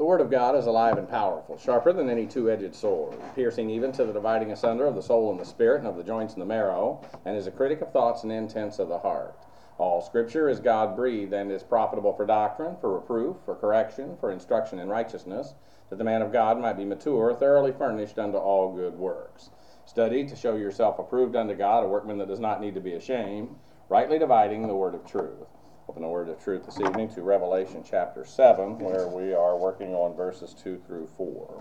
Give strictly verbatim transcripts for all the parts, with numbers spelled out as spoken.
Word of God is alive and powerful, sharper than any two-edged sword, piercing even to the dividing asunder of the soul and the spirit, and of the joints and the marrow, and is a critic of thoughts and intents of the heart. All Scripture is God-breathed and is profitable for doctrine, for reproof, for correction, for instruction in righteousness, that the man of God might be mature, thoroughly furnished unto all good works. Study to show yourself approved unto God, a workman that does not need to be ashamed, rightly dividing the word of truth. Open the word of truth this evening to Revelation chapter seven, where we are working on verses two through four.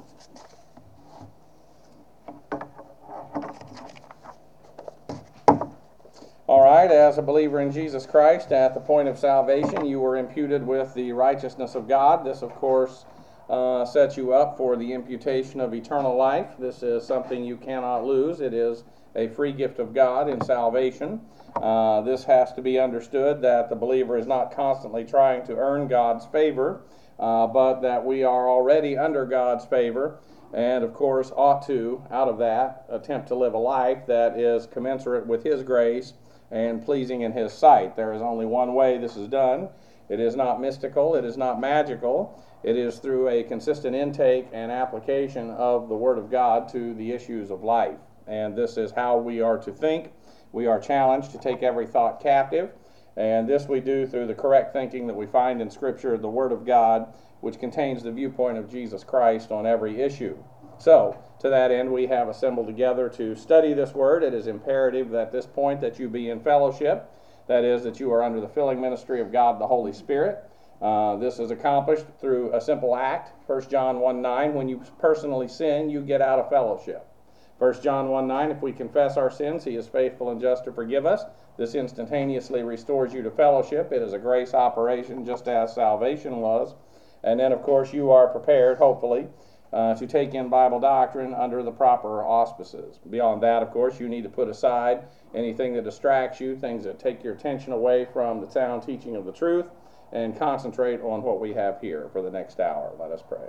All right, as a believer in Jesus Christ, at the point of salvation, you were imputed with the righteousness of God. This, of course, uh, sets you up for the imputation of eternal life. This is something you cannot lose. It is a free gift of God in salvation. Uh, this has to be understood that the believer is not constantly trying to earn God's favor, uh, but that we are already under God's favor, and of course ought to, out of that, attempt to live a life that is commensurate with His grace and pleasing in His sight. There is only one way this is done. It is not mystical, it is not magical. It is through a consistent intake and application of the Word of God to the issues of life. And this is how we are to think. We are challenged to take every thought captive, and this we do through the correct thinking that we find in Scripture, the Word of God, which contains the viewpoint of Jesus Christ on every issue. So, to that end, we have assembled together to study this Word. It is imperative at this point that you be in fellowship, that is, that you are under the filling ministry of God the Holy Spirit. Uh, this is accomplished through a simple act. First John one nine, when you personally sin, you get out of fellowship. First John one nine, if we confess our sins, He is faithful and just to forgive us. This instantaneously restores you to fellowship. It is a grace operation, just as salvation was. And then, of course, you are prepared, hopefully, uh, to take in Bible doctrine under the proper auspices. Beyond that, of course, you need to put aside anything that distracts you, things that take your attention away from the sound teaching of the truth, and concentrate on what we have here for the next hour. Let us pray.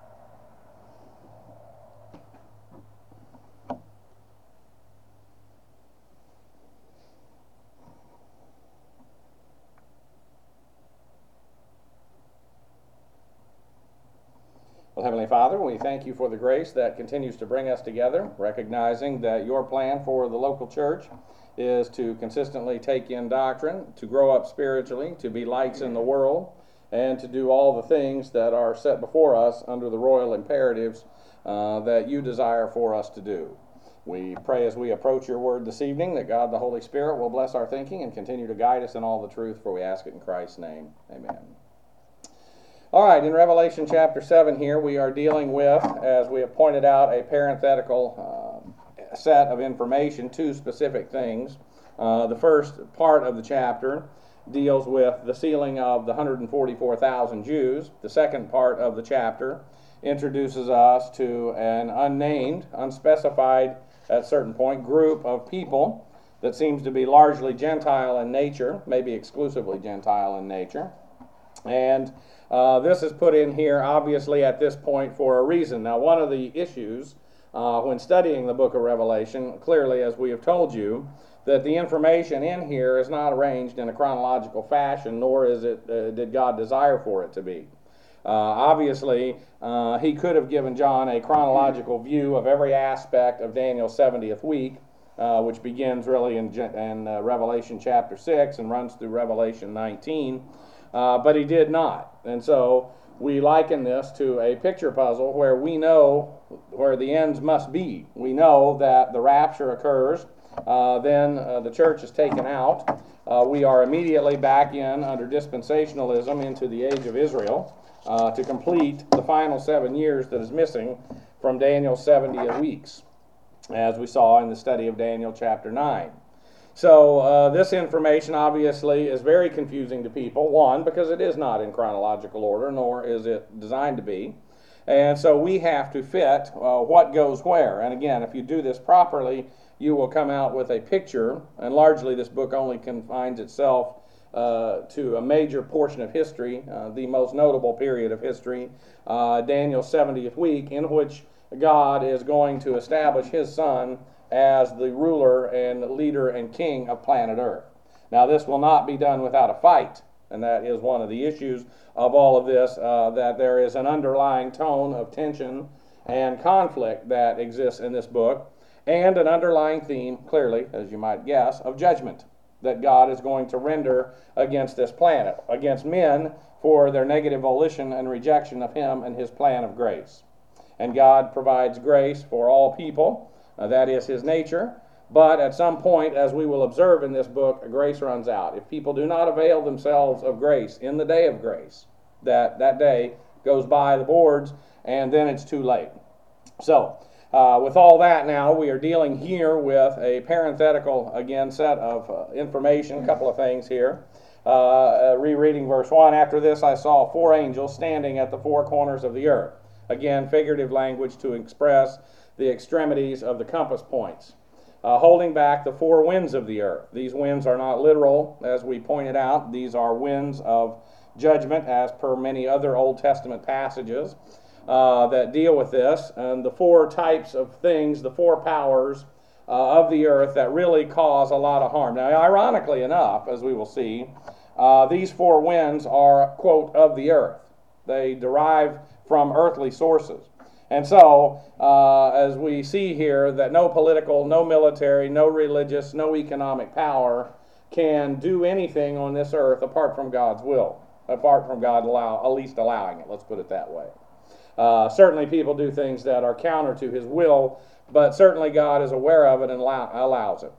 Well, Heavenly Father, we thank You for the grace that continues to bring us together, recognizing that Your plan for the local church is to consistently take in doctrine, to grow up spiritually, to be lights in the world, and to do all the things that are set before us under the royal imperatives uh, that You desire for us to do. We pray as we approach Your word this evening that God the Holy Spirit will bless our thinking and continue to guide us in all the truth, for we ask it in Christ's name. Amen. All right, in Revelation chapter seven here, we are dealing with, as we have pointed out, a parenthetical uh, set of information, two specific things. Uh, the first part of the chapter deals with the sealing of the one hundred forty-four thousand Jews. The second part of the chapter introduces us to an unnamed, unspecified, at a certain point, group of people that seems to be largely Gentile in nature, maybe exclusively Gentile in nature. And Uh, this is put in here, obviously, at this point for a reason. Now, one of the issues uh, when studying the book of Revelation, clearly, as we have told you, that the information in here is not arranged in a chronological fashion, nor is it uh, did God desire for it to be. Uh, obviously, uh, He could have given John a chronological view of every aspect of Daniel's seventieth week, uh, which begins really in, in uh, Revelation chapter six and runs through Revelation nineteen. Uh, but He did not. And so we liken this to a picture puzzle where we know where the ends must be. We know that the rapture occurs, uh, then uh, the church is taken out. Uh, we are immediately back in, under dispensationalism, into the age of Israel uh, to complete the final seven years that is missing from Daniel's seventy weeks, as we saw in the study of Daniel chapter nine. So uh, this information obviously is very confusing to people, one, because it is not in chronological order, nor is it designed to be. And so we have to fit uh, what goes where. And again, if you do this properly, you will come out with a picture, and largely this book only confines itself uh, to a major portion of history, uh, the most notable period of history, uh, Daniel's seventieth week, in which God is going to establish His Son as the ruler and leader and king of planet Earth. Now, this will not be done without a fight. And that is one of the issues of all of this, uh, that there is an underlying tone of tension and conflict that exists in this book, and an underlying theme, clearly, as you might guess, of judgment that God is going to render against this planet, against men for their negative volition and rejection of Him and His plan of grace. And God provides grace for all people, uh, that is His nature, but at some point, as we will observe in this book, grace runs out. If people do not avail themselves of grace in the day of grace, that, that day goes by the boards, and then it's too late. So, uh, with all that now, we are dealing here with a parenthetical, again, set of uh, information, a couple of things here. Uh, uh, rereading verse one, after this I saw four angels standing at the four corners of the earth. Again, figurative language to express the extremities of the compass points, uh, holding back the four winds of the earth. These winds are not literal, as we pointed out. These are winds of judgment, as per many other Old Testament passages uh, that deal with this. And the four types of things, the four powers uh, of the earth that really cause a lot of harm. Now, ironically enough, as we will see, uh, these four winds are, quote, of the earth. They derive from earthly sources. And so, uh, as we see here, that no political, no military, no religious, no economic power can do anything on this earth apart from God's will, apart from God allow, at least allowing it, let's put it that way. Uh, certainly people do things that are counter to His will, but certainly God is aware of it and allow, allows it.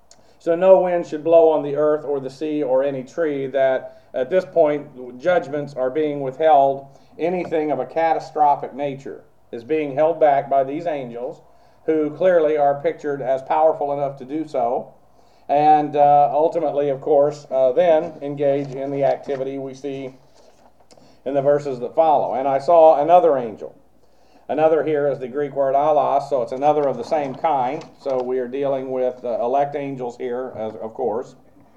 So no wind should blow on the earth or the sea or any tree. That at this point judgments are being withheld. Anything of a catastrophic nature is being held back by these angels, who clearly are pictured as powerful enough to do so, and uh, ultimately, of course, uh, then engage in the activity we see in the verses that follow. And I saw another angel. Another here is the Greek word allos, so it's another of the same kind. So we are dealing with uh, elect angels here, as, of course,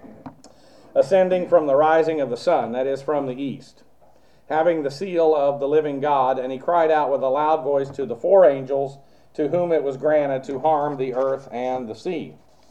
ascending from the rising of the sun, that is, from the east, having the seal of the living God, and he cried out with a loud voice to the four angels to whom it was granted to harm the earth and the sea,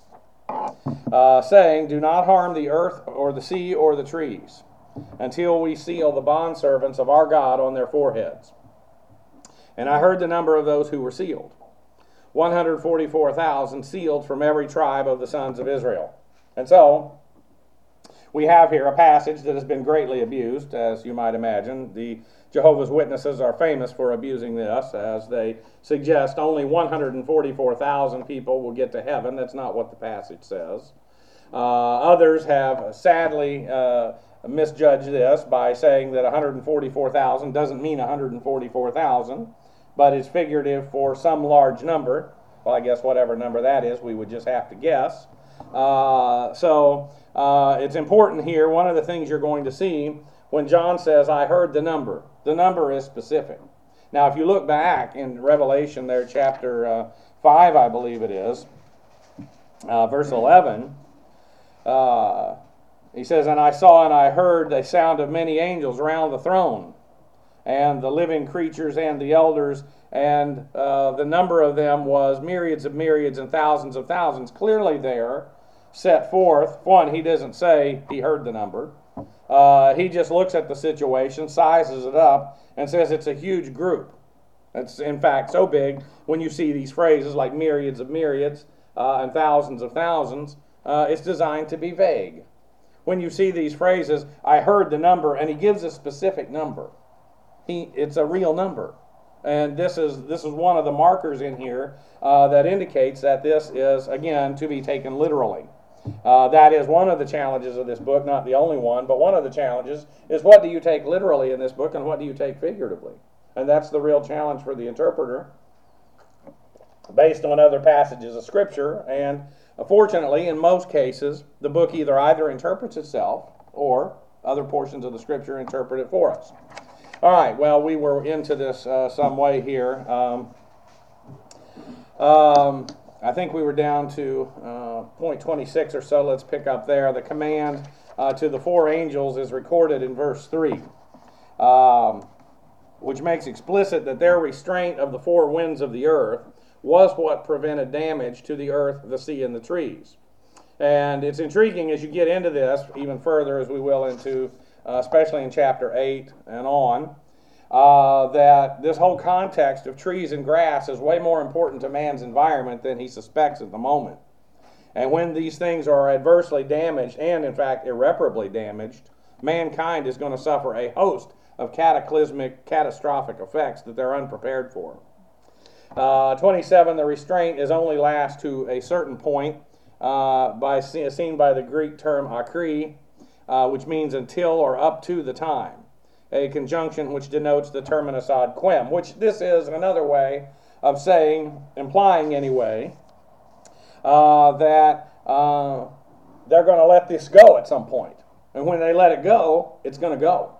uh, saying, do not harm the earth or the sea or the trees, until we seal the bondservants of our God on their foreheads. And I heard the number of those who were sealed, one hundred forty-four thousand sealed from every tribe of the sons of Israel. And so, we have here a passage that has been greatly abused, as you might imagine. The Jehovah's Witnesses are famous for abusing this, as they suggest only one hundred forty-four thousand people will get to heaven. That's not what the passage says. Uh, others have sadly uh, misjudged this by saying that one hundred forty-four thousand doesn't mean one hundred forty-four thousand, but is figurative for some large number. Well, I guess whatever number that is, we would just have to guess. Uh, so uh, it's important here. One of the things you're going to see when John says, I heard the number, the number is specific. Now, if you look back in Revelation there, chapter uh, five, I believe it is, uh, verse eleven, uh, he says, and I saw and I heard the sound of many angels around the throne, and the living creatures and the elders, and uh, the number of them was myriads of myriads and thousands of thousands. Clearly there, set forth. One, he doesn't say he heard the number. Uh, he just looks at the situation, sizes it up, and says it's a huge group. It's, in fact, so big, when you see these phrases like myriads of myriads uh, and thousands of thousands, uh, it's designed to be vague. When you see these phrases, I heard the number, and he gives a specific number. He, it's a real number. And this is this is one of the markers in here uh, that indicates that this is, again, to be taken literally. Uh, that is one of the challenges of this book, not the only one, but one of the challenges is what do you take literally in this book and what do you take figuratively? And that's the real challenge for the interpreter based on other passages of Scripture. And fortunately, in most cases, the book either either interprets itself or other portions of the Scripture interpret it for us. All right, well, we were into this uh, some way here. Um, um, I think we were down to uh, point twenty-six or so. Let's pick up there. The command uh, to the four angels is recorded in verse three, um, which makes explicit that their restraint of the four winds of the earth was what prevented damage to the earth, the sea, and the trees. And it's intriguing as you get into this, even further as we will into uh, especially in chapter eight and on, uh, that this whole context of trees and grass is way more important to man's environment than he suspects at the moment. And when these things are adversely damaged, and in fact irreparably damaged, mankind is going to suffer a host of cataclysmic, catastrophic effects that they're unprepared for. Uh, twenty-seven, the restraint is only last to a certain point, uh, by seen by the Greek term akri, uh, which means until or up to the time, a conjunction which denotes the terminus ad quem, which this is another way of saying, implying anyway, uh, that uh, they're going to let this go at some point. And when they let it go, it's going to go.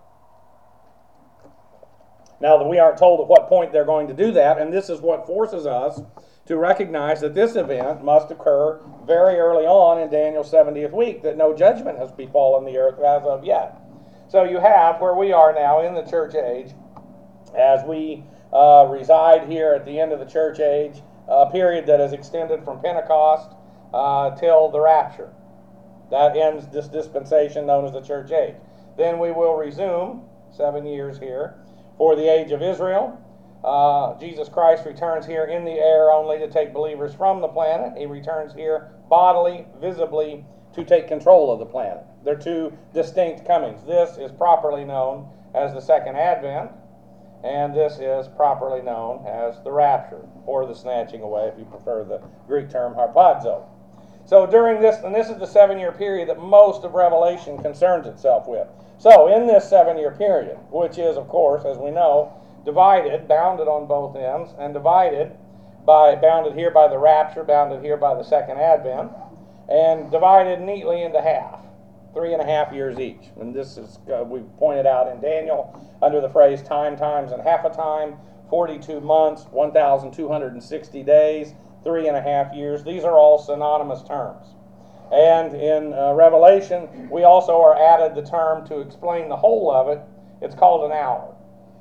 Now, that we aren't told at what point they're going to do that, and this is what forces us to recognize that this event must occur very early on in Daniel's seventieth week, that no judgment has befallen the earth as of yet. So you have, where we are now in the church age, as we uh, reside here at the end of the church age, a period that is extended from Pentecost uh, till the rapture. That ends this dispensation known as the church age. Then we will resume, seven years here, for the age of Israel. Uh, Jesus Christ returns here in the air only to take believers from the planet. He returns here bodily, visibly, to take control of the planet. They're two distinct comings. This is properly known as the second advent, and this is properly known as the rapture, or the snatching away, if you prefer the Greek term harpazo. So during this, and this is the seven-year period that most of Revelation concerns itself with. So in this seven-year period, which is, of course, as we know, divided, bounded on both ends, and divided by, bounded here by the rapture, bounded here by the second advent, and divided neatly into half, three and a half years each. And this is, uh, we pointed out in Daniel, under the phrase time, times, and half a time, forty-two months, one thousand two hundred sixty days, three and a half years. These are all synonymous terms. And in uh, Revelation, we also are added the term to explain the whole of it. It's called an hour.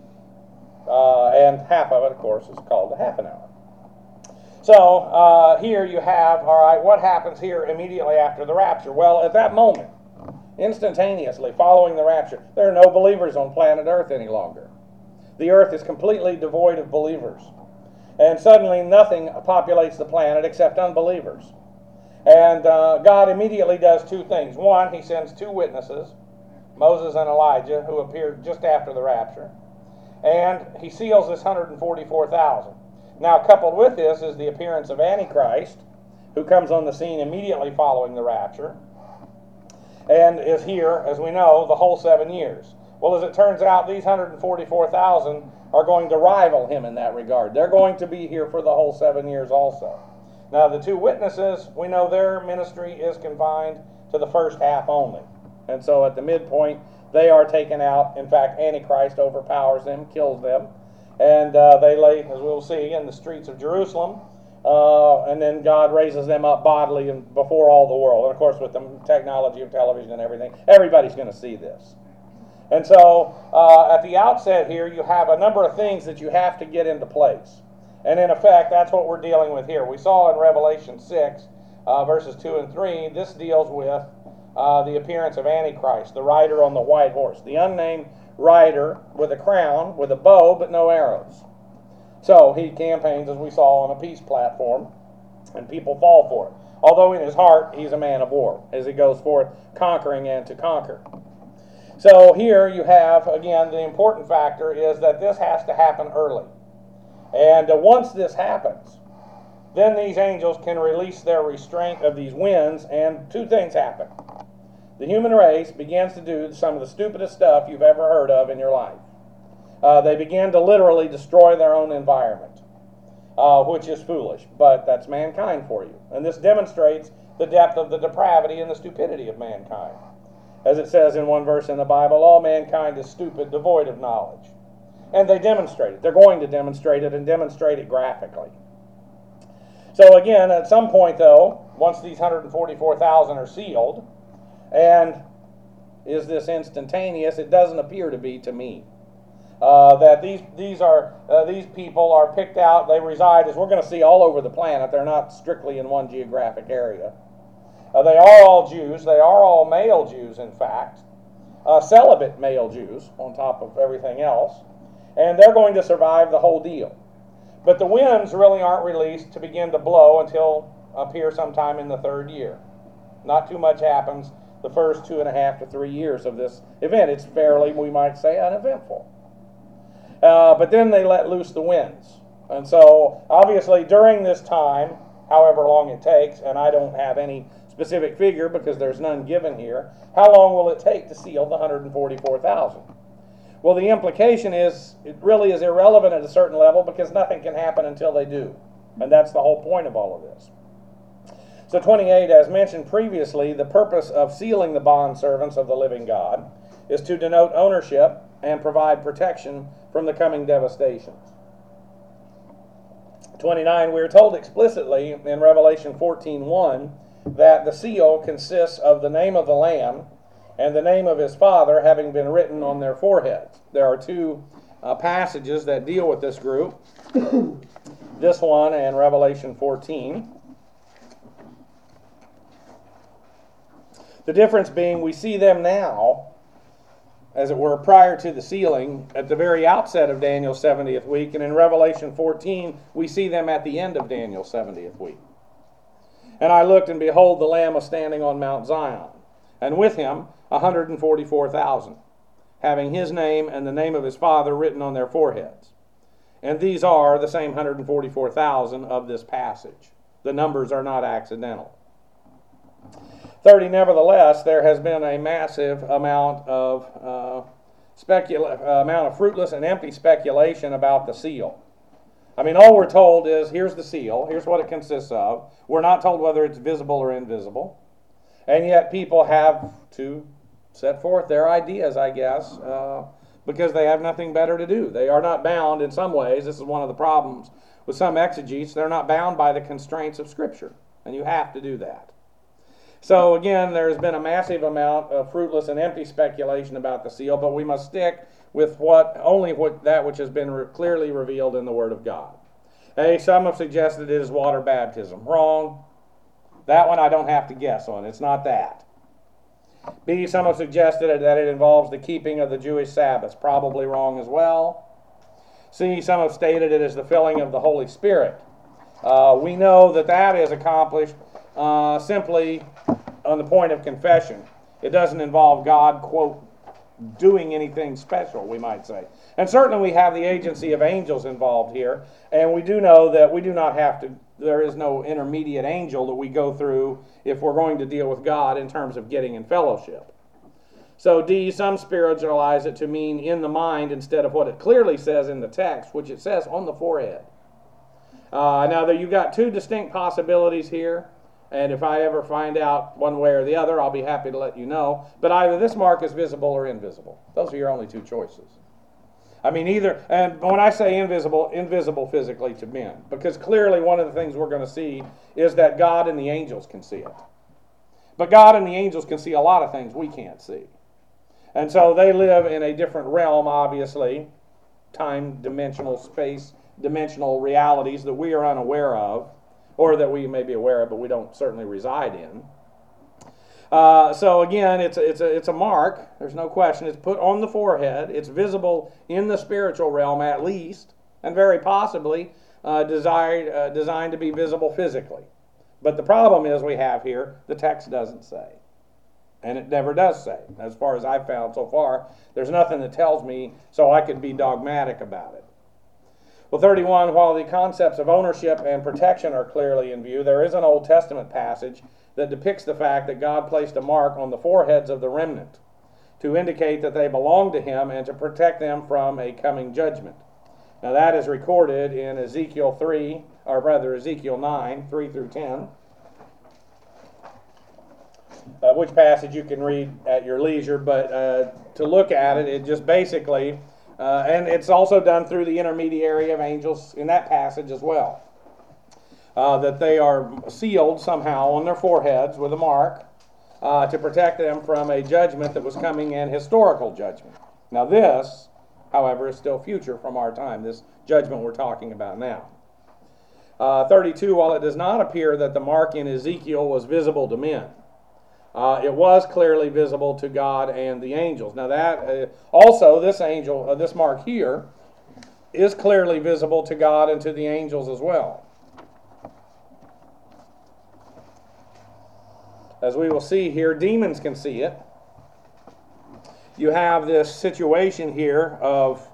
Uh, and half of it, of course, is called a half an hour. So uh, here you have, all right, what happens here immediately after the rapture? Well, at that moment, instantaneously following the rapture, there are no believers on planet Earth any longer. The earth is completely devoid of believers. And suddenly nothing populates the planet except unbelievers. And uh, God immediately does two things. One, he sends two witnesses, Moses and Elijah, who appeared just after the rapture. And he seals this one hundred forty-four thousand. Now, coupled with this is the appearance of Antichrist, who comes on the scene immediately following the rapture, and is here, as we know, the whole seven years. Well, as it turns out, these one hundred forty-four thousand are going to rival him in that regard. They're going to be here for the whole seven years also. Now, the two witnesses, we know their ministry is confined to the first half only. And so at the midpoint, they are taken out. In fact, Antichrist overpowers them, kills them. And uh, they lay, as we'll see, in the streets of Jerusalem. Uh, and then God raises them up bodily and before all the world. And of course, with the technology of television and everything, everybody's going to see this. And so, uh, at the outset here, you have a number of things that you have to get into place. And in effect, that's what we're dealing with here. We saw in Revelation six, uh, verses two and three, this deals with uh, the appearance of Antichrist, the rider on the white horse, the unnamed rider with a crown, with a bow, but no arrows. So he campaigns, as we saw, on a peace platform, and people fall for it. Although in his heart, he's a man of war, as he goes forth conquering and to conquer. So here you have, again, the important factor is that this has to happen early. And uh, once this happens, then these angels can release their restraint of these winds, and two things happen. The human race begins to do some of the stupidest stuff you've ever heard of in your life. Uh, they begin to literally destroy their own environment, uh, which is foolish, but that's mankind for you. And this demonstrates the depth of the depravity and the stupidity of mankind. As it says in one verse in the Bible, all mankind is stupid, devoid of knowledge. And they demonstrate it. They're going to demonstrate it and demonstrate it graphically. So again, at some point though, once these one hundred forty-four thousand are sealed, and is this instantaneous? It doesn't appear to be to me. Uh, that these these are uh, these people are picked out. They reside, as we're going to see, all over the planet. They're not strictly in one geographic area. Uh, they are all Jews. They are all male Jews, in fact. uh, celibate male Jews on top of everything else, and they're going to survive the whole deal. But the winds really aren't released to begin to blow until up here sometime in the third year. Not too much happens the first two and a half to three years of this event. It's fairly, we might say, uneventful. Uh, but then they let loose the winds. And so, obviously, during this time, however long it takes, and I don't have any specific figure because there's none given here, how long will it take to seal the one hundred forty-four thousand? Well, the implication is it really is irrelevant at a certain level because nothing can happen until they do. And that's the whole point of all of this. So twenty-eight, as mentioned previously, the purpose of sealing the bondservants of the living God is to denote ownership and provide protection from the coming devastations. twenty-nine, we are told explicitly in Revelation fourteen one that the seal consists of the name of the Lamb and the name of his Father having been written on their foreheads. There are two uh, passages that deal with this group. This one and Revelation fourteen. The difference being we see them now, as it were, prior to the sealing, at the very outset of Daniel's seventieth week, and in Revelation fourteen, we see them at the end of Daniel's seventieth week. And I looked, and behold, the Lamb was standing on Mount Zion, and with him one hundred forty-four thousand, having his name and the name of his Father written on their foreheads. And these are the same one hundred forty-four thousand of this passage. The numbers are not accidental. thirty, nevertheless, there has been a massive amount of uh, specula- uh, amount of fruitless and empty speculation about the seal. I mean, all we're told is, here's the seal, here's what it consists of. We're not told whether it's visible or invisible. And yet people have to set forth their ideas, I guess, uh, because they have nothing better to do. They are not bound in some ways. This is one of the problems with some exegetes. They're not bound by the constraints of Scripture, and you have to do that. So again, there's been a massive amount of fruitless and empty speculation about the seal, but we must stick with what only what that which has been re- clearly revealed in the Word of God. A, some have suggested it is water baptism. Wrong. That one I don't have to guess on. It's not that. B, some have suggested that it involves the keeping of the Jewish Sabbaths. Probably wrong as well. C, some have stated it is the filling of the Holy Spirit. Uh, we know that that is accomplished uh, simply on the point of confession. It doesn't involve God, quote, doing anything special, we might say. And certainly we have the agency of angels involved here, and we do know that we do not have to, there is no intermediate angel that we go through if we're going to deal with God in terms of getting in fellowship. So D, some spiritualize it to mean in the mind instead of what it clearly says in the text, which it says on the forehead. Uh, now, you've got two distinct possibilities here. And if I ever find out one way or the other, I'll be happy to let you know. But either this mark is visible or invisible. Those are your only two choices. I mean, either, and when I say invisible, invisible physically to men. Because clearly one of the things we're going to see is that God and the angels can see it. But God and the angels can see a lot of things we can't see. And so they live in a different realm, obviously. Time, dimensional, space, dimensional realities that we are unaware of. Or that we may be aware of, but we don't certainly reside in. Uh, so again, it's a, it's a it's a mark. There's no question. It's put on the forehead. It's visible in the spiritual realm at least, and very possibly uh, desired uh, designed to be visible physically. But the problem is we have here the text doesn't say, and it never does say. As far as I've found so far, there's nothing that tells me so I could be dogmatic about it. Well, thirty-one, while the concepts of ownership and protection are clearly in view, there is an Old Testament passage that depicts the fact that God placed a mark on the foreheads of the remnant to indicate that they belong to him and to protect them from a coming judgment. Now that is recorded in Ezekiel three, or rather Ezekiel nine, three through ten, uh, which passage you can read at your leisure, but uh, to look at it, it just basically... Uh, and it's also done through the intermediary of angels in that passage as well. Uh, that they are sealed somehow on their foreheads with a mark uh, to protect them from a judgment that was coming in, historical judgment. Now this, however, is still future from our time, this judgment we're talking about now. Uh, thirty-two, while it does not appear that the mark in Ezekiel was visible to men, uh, it was clearly visible to God and the angels. Now that uh, also this angel, uh, this mark here, is clearly visible to God and to the angels as well. As we will see here, demons can see it. You have this situation here of,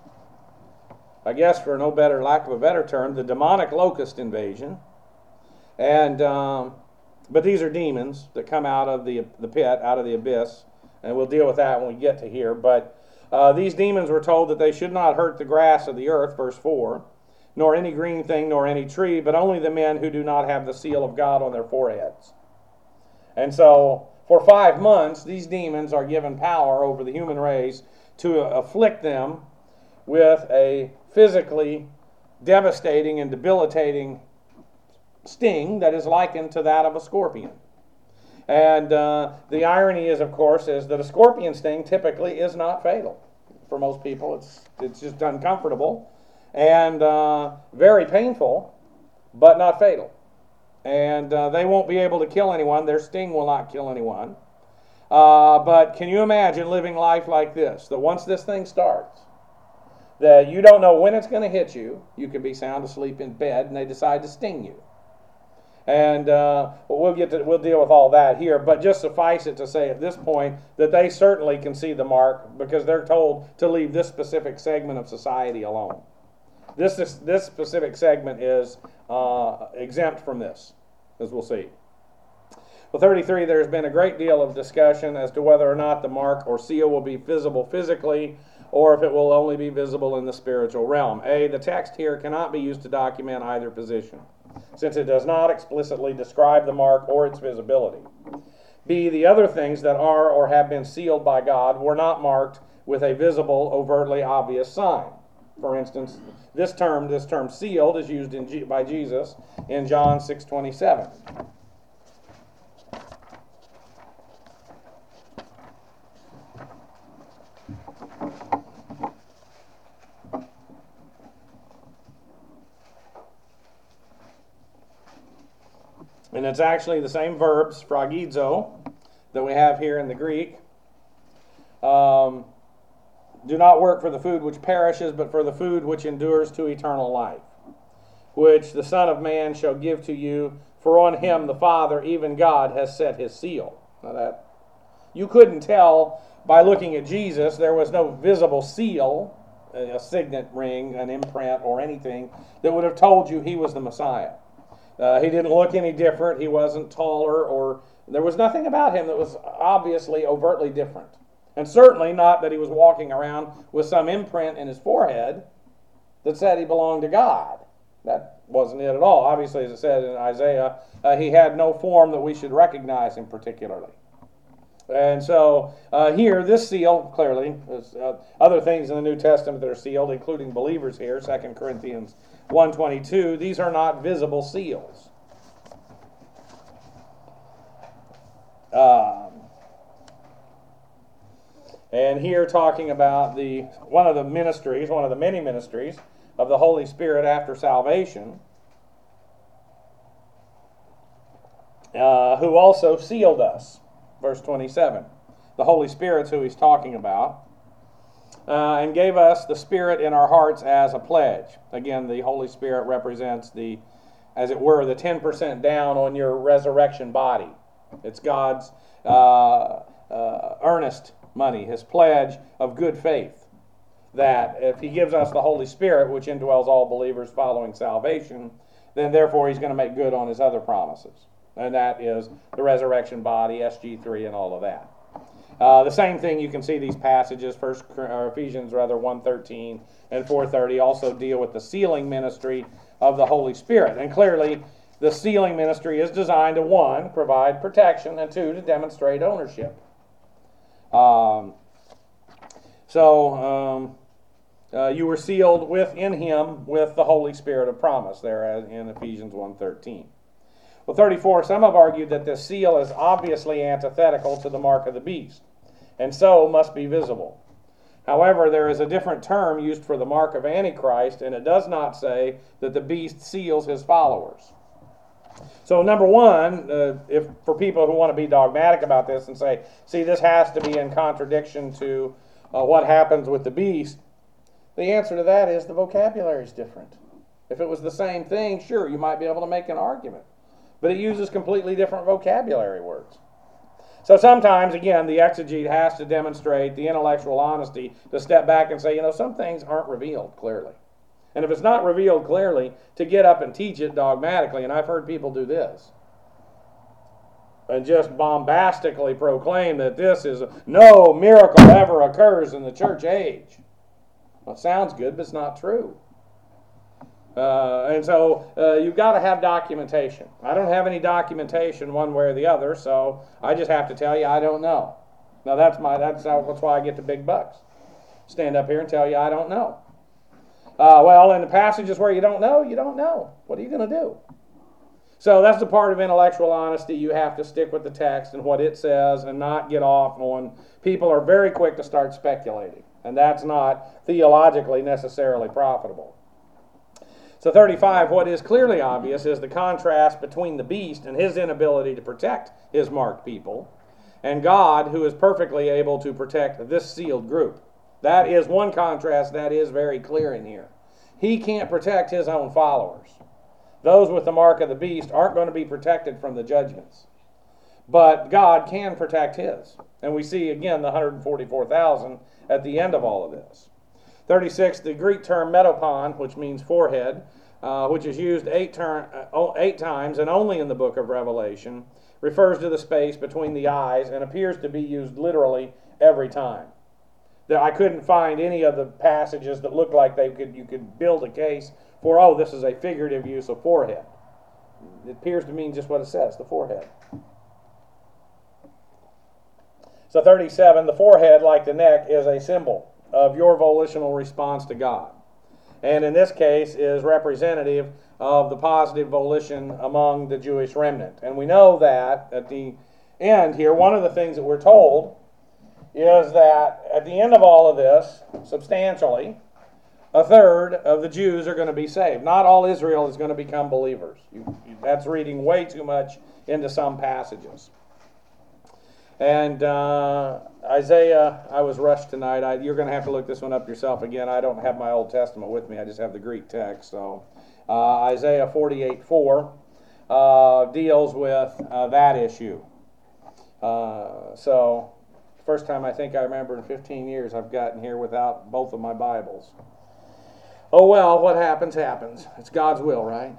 I guess for no better lack of a better term, the demonic locust invasion. And um, but these are demons that come out of the the pit, out of the abyss, and we'll deal with that when we get to here. But uh, these demons were told that they should not hurt the grass of the earth, verse four, nor any green thing, nor any tree, but only the men who do not have the seal of God on their foreheads. And so, for five months, these demons are given power over the human race to afflict them with a physically devastating and debilitating sting that is likened to that of a scorpion. And uh, the irony is, of course, is that a scorpion sting typically is not fatal. For most people, it's it's just uncomfortable and uh, very painful, but not fatal. And uh, they won't be able to kill anyone. Their sting will not kill anyone. Uh, but can you imagine living life like this? That once this thing starts, that you don't know when it's going to hit you. You can be sound asleep in bed, and they decide to sting you. And uh, we'll get to, we'll deal with all that here. But just suffice it to say at this point that they certainly can see the mark because they're told to leave this specific segment of society alone. This is, this specific segment is uh, exempt from this, as we'll see. Well, thirty-three, there's been a great deal of discussion as to whether or not the mark or seal will be visible physically or if it will only be visible in the spiritual realm. A, the text here cannot be used to document either position, since it does not explicitly describe the mark or its visibility. B, the other things that are or have been sealed by God were not marked with a visible, overtly obvious sign. For instance, this term, this term sealed, is used in G, by Jesus in John six twenty-seven. And it's actually the same verbs, phragizo, that we have here in the Greek. Um, do not work for the food which perishes, but for the food which endures to eternal life, which the Son of Man shall give to you, for on him the Father, even God, has set his seal. Now that you couldn't tell by looking at Jesus. There was no visible seal, a signet ring, an imprint, or anything that would have told you he was the Messiah. Uh, he didn't look any different. He wasn't taller, or there was nothing about him that was obviously overtly different. And certainly not that he was walking around with some imprint in his forehead that said he belonged to God. That wasn't it at all. Obviously, as it said in Isaiah, uh, he had no form that we should recognize him particularly. And so uh, here, this seal, clearly, is, uh, other things in the New Testament that are sealed, including believers here, Second Corinthians one twenty-two, these are not visible seals. Um, and here talking about the one of the ministries, one of the many ministries of the Holy Spirit after salvation, uh, who also sealed us. Verse twenty-seven. The Holy Spirit's who he's talking about. Uh, and gave us the Spirit in our hearts as a pledge. Again, the Holy Spirit represents the, as it were, the ten percent down on your resurrection body. It's God's uh, uh, earnest money, his pledge of good faith, that if he gives us the Holy Spirit, which indwells all believers following salvation, then therefore he's going to make good on his other promises. And that is the resurrection body, S G three, and all of that. Uh, the same thing, you can see these passages, First or Ephesians rather one thirteen and four thirty also deal with the sealing ministry of the Holy Spirit. And clearly, the sealing ministry is designed to, one, provide protection, and two, to demonstrate ownership. Um, so, um, uh, you were sealed within him with the Holy Spirit of promise there in Ephesians one thirteen. Well, thirty-four, some have argued that this seal is obviously antithetical to the mark of the beast, and so must be visible. However, there is a different term used for the mark of Antichrist, and it does not say that the beast seals his followers. So number one, uh, if for people who want to be dogmatic about this and say, see, this has to be in contradiction to uh, what happens with the beast, the answer to that is the vocabulary is different. If it was the same thing, sure, you might be able to make an argument. But it uses completely different vocabulary words. So sometimes, again, the exegete has to demonstrate the intellectual honesty to step back and say, you know, some things aren't revealed clearly. And if it's not revealed clearly, to get up and teach it dogmatically, and I've heard people do this, and just bombastically proclaim that this is, a, no miracle ever occurs in the church age. Well, it sounds good, but it's not true. Uh, and so uh, you've got to have documentation. I don't have any documentation one way or the other, so I just have to tell you I don't know. Now that's my that's how, that's why I get the big bucks. Stand up here and tell you I don't know. Uh, well, in the passages where you don't know, you don't know. What are you going to do? So that's the part of intellectual honesty. You have to stick with the text and what it says and not get off on. People are very quick to start speculating, and that's not theologically necessarily profitable. So thirty-five, what is clearly obvious is the contrast between the beast and his inability to protect his marked people, and God, who is perfectly able to protect this sealed group. That is one contrast that is very clear in here. He can't protect his own followers. Those with the mark of the beast aren't going to be protected from the judgments. But God can protect his. And we see, again, the one hundred forty-four thousand at the end of all of this. thirty-six, the Greek term metopon, which means forehead, uh, which is used eight, ter- uh, eight times and only in the book of Revelation, refers to the space between the eyes and appears to be used literally every time. I couldn't find any of the passages that looked like they could you could build a case for, oh, this is a figurative use of forehead. It appears to mean just what it says, the forehead. So thirty-seven, the forehead, like the neck, is a symbol of your volitional response to God. And in this case is representative of the positive volition among the Jewish remnant. And we know that at the end here, one of the things that we're told is that at the end of all of this, substantially, a third of the Jews are going to be saved. Not all Israel is going to become believers. You, you, that's reading way too much into some passages. And uh, Isaiah, I was rushed tonight. I, you're going to have to look this one up yourself again. I don't have my Old Testament with me. I just have the Greek text. So uh, Isaiah forty-eight four uh, deals with uh, that issue. Uh, so... First time I think I remember in fifteen years I've gotten here without both of my Bibles. Oh well, what happens, happens. It's God's will, right?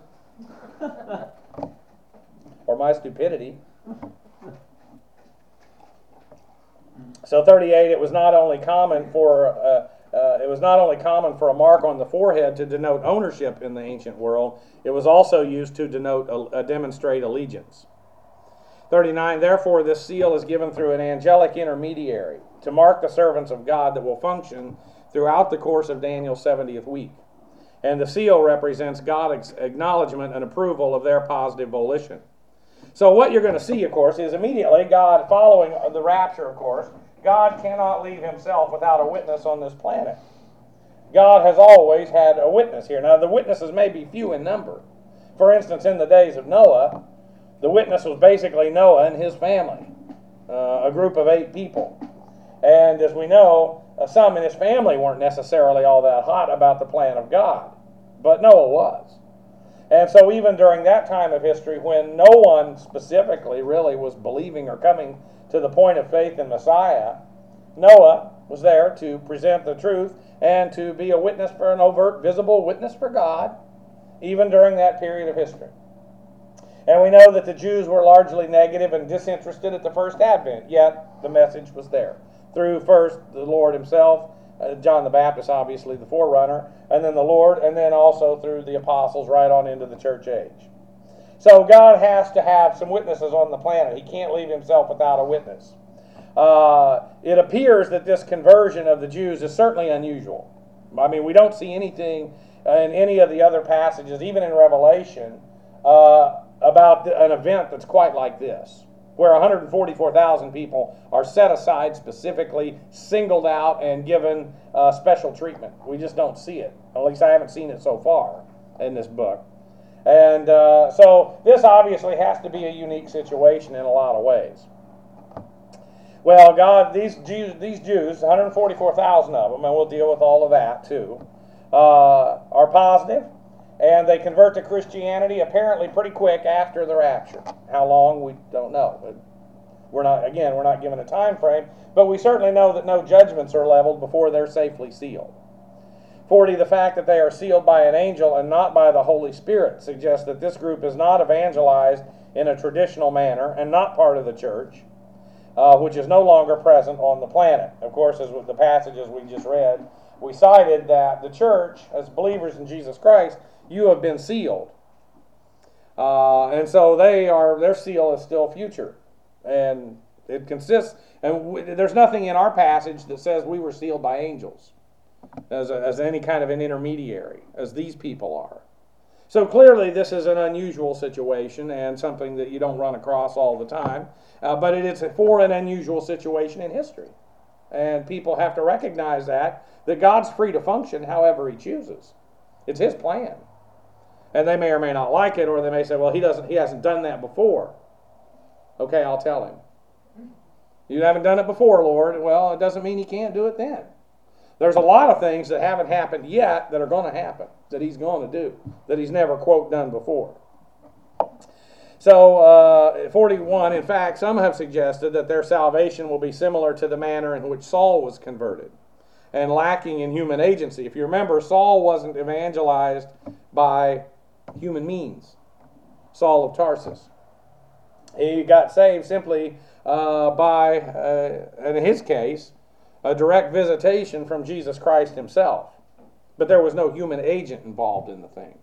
Or my stupidity. So thirty-eight, it was not only common for uh, uh, it was not only common for a mark on the forehead to denote ownership in the ancient world, it was also used to denote a, a demonstrate allegiance. thirty-nine, therefore this seal is given through an angelic intermediary to mark the servants of God that will function throughout the course of Daniel's seventieth week. And the seal represents God's acknowledgement and approval of their positive volition. So what you're going to see, of course, is immediately God, following the rapture, of course, God cannot leave himself without a witness on this planet. God has always had a witness here. Now, the witnesses may be few in number. For instance, in the days of Noah, the witness was basically Noah and his family, uh, a group of eight people. And as we know, uh, some in his family weren't necessarily all that hot about the plan of God, but Noah was. And so even during that time of history when no one specifically really was believing or coming to the point of faith in Messiah, Noah was there to present the truth and to be a witness for an overt, visible witness for God, even during that period of history. And we know that the Jews were largely negative and disinterested at the first advent, yet the message was there. Through first the Lord himself, uh, John the Baptist obviously the forerunner, and then the Lord, and then also through the apostles right on into the church age. So God has to have some witnesses on the planet. He can't leave himself without a witness. Uh, it appears that this conversion of the Jews is certainly unusual. I mean, we don't see anything in any of the other passages, even in Revelation, uh, about an event that's quite like this, where one hundred forty-four thousand people are set aside specifically, singled out, and given uh, special treatment. We just don't see it. At least I haven't seen it so far in this book. And And uh, so this obviously has to be a unique situation in a lot of ways. Well, God, these Jews, these Jews, one hundred forty-four thousand of them, and we'll deal with all of that too, uh, are positive, and they convert to Christianity apparently pretty quick after the rapture. How long, we don't know. But we're not, again, we're not given a time frame, but we certainly know that no judgments are leveled before they're safely sealed. forty, the fact that they are sealed by an angel and not by the Holy Spirit suggests that this group is not evangelized in a traditional manner and not part of the church, uh, which is no longer present on the planet. Of course, as with the passages we just read, we cited that the church, as believers in Jesus Christ, you have been sealed. Uh, and so they are, their seal is still future. And it consists, and we, there's nothing in our passage that says we were sealed by angels as, a, as any kind of an intermediary, as these people are. So clearly this is an unusual situation and something that you don't run across all the time. Uh, but it is for an unusual situation in history. And people have to recognize that, that God's free to function however He chooses. It's His plan. And they may or may not like it, or they may say, well, he doesn't, he hasn't done that before. Okay, I'll tell him. You haven't done it before, Lord. Well, it doesn't mean He can't do it then. There's a lot of things that haven't happened yet that are going to happen, that He's going to do, that He's never, quote, done before. So, uh, forty-one, in fact, some have suggested that their salvation will be similar to the manner in which Saul was converted, and lacking in human agency. If you remember, Saul wasn't evangelized by human means. Saul of Tarsus. He got saved simply uh, by, uh, in his case, a direct visitation from Jesus Christ Himself. But there was no human agent involved in the thing.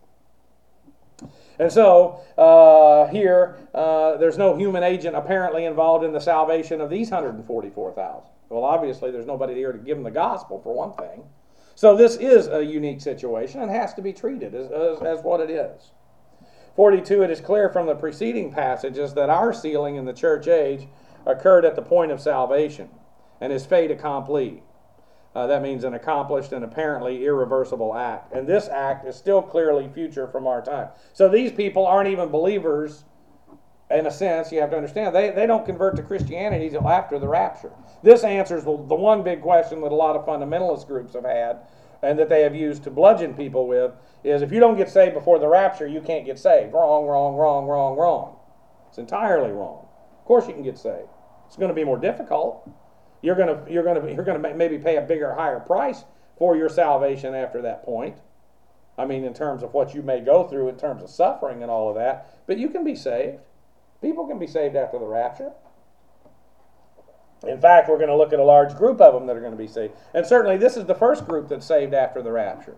And so, uh, here, uh, there's no human agent apparently involved in the salvation of these one hundred forty-four thousand. Well, obviously, there's nobody here to give them the gospel, for one thing. So this is a unique situation and has to be treated as, as, as what it is. forty-two, it is clear from the preceding passages that our sealing in the church age occurred at the point of salvation and is fait accompli. Uh, that means an accomplished and apparently irreversible act. And this act is still clearly future from our time. So these people aren't even believers, in a sense. You have to understand, they, they don't convert to Christianity until after the rapture. This answers the, the one big question that a lot of fundamentalist groups have had, and that they have used to bludgeon people with, is if you don't get saved before the rapture, you can't get saved. Wrong, wrong, wrong, wrong, wrong. It's entirely wrong. Of course you can get saved. It's going to be more difficult. You're going to you're going to you're going to maybe pay a bigger, higher price for your salvation after that point. I mean, in terms of what you may go through in terms of suffering and all of that. But you can be saved. People can be saved after the rapture. In fact, we're going to look at a large group of them that are going to be saved. And certainly this is the first group that's saved after the rapture.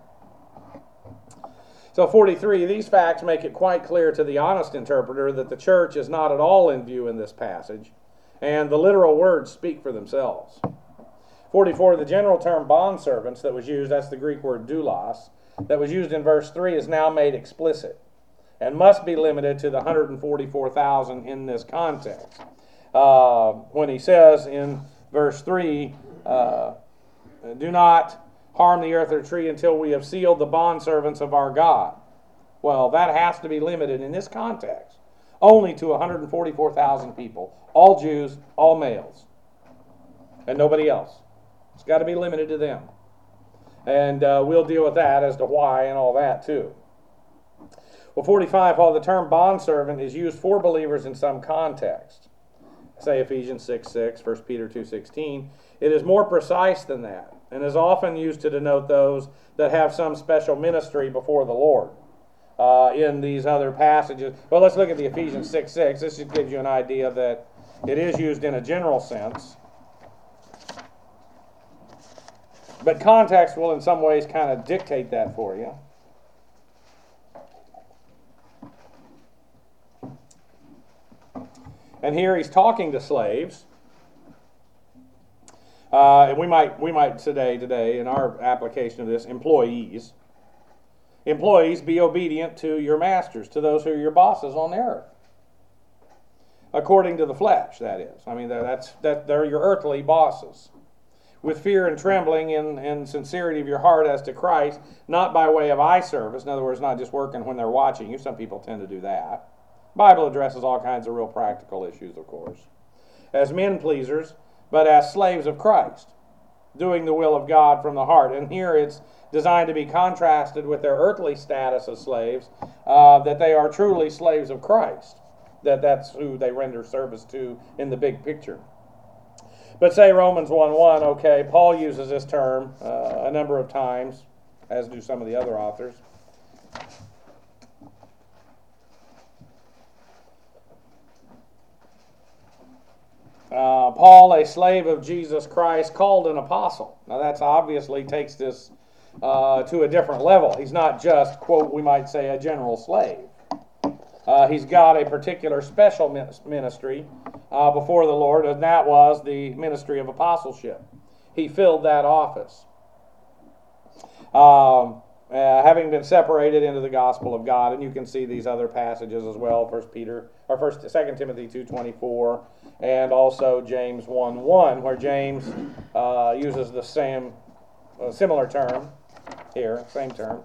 So forty-three, these facts make it quite clear to the honest interpreter that the church is not at all in view in this passage, and the literal words speak for themselves. forty-four, the general term bondservants that was used, that's the Greek word doulos, that was used in verse three is now made explicit and must be limited to the one hundred forty-four thousand in this context. Uh, when he says in verse three, uh, do not harm the earth or tree until we have sealed the bondservants of our God. Well, that has to be limited in this context only to one hundred forty-four thousand people, all Jews, all males, and nobody else. It's got to be limited to them. And uh, we'll deal with that as to why and all that too. Well, forty-five, while the term bondservant is used for believers in some context, say Ephesians six six, First Peter two sixteen, it is more precise than that and is often used to denote those that have some special ministry before the Lord. Uh, in these other passages. Well, let's look at the Ephesians six six. This just gives you an idea that it is used in a general sense. But context will in some ways kind of dictate that for you. And here he's talking to slaves. Uh, and we might we might today, today, in our application of this, employees. Employees, be obedient to your masters, to those who are your bosses on the earth. According to the flesh, that is. I mean, that's that they're your earthly bosses. with fear and trembling in, in sincerity of your heart as to Christ, not by way of eye service. In other words, not just working when they're watching you. Some people tend to do that. Bible addresses all kinds of real practical issues, of course. As men pleasers, but as slaves of Christ, doing the will of God from the heart. And here it's designed to be contrasted with their earthly status as slaves, uh, that they are truly slaves of Christ, that that's who they render service to in the big picture. But say Romans one one, okay, Paul uses this term uh, a number of times, as do some of the other authors. Uh, Paul, a slave of Jesus Christ, called an apostle. Now that's obviously takes this uh, to a different level. He's not just, quote, we might say, a general slave. Uh, he's got a particular special ministry uh, before the Lord, and that was the ministry of apostleship. He filled that office. Um, uh, having been separated into the gospel of God, and you can see these other passages as well, First Peter or First, Second Timothy two twenty-four, and also James one one, where James uh, uses the same uh, similar term here, same term.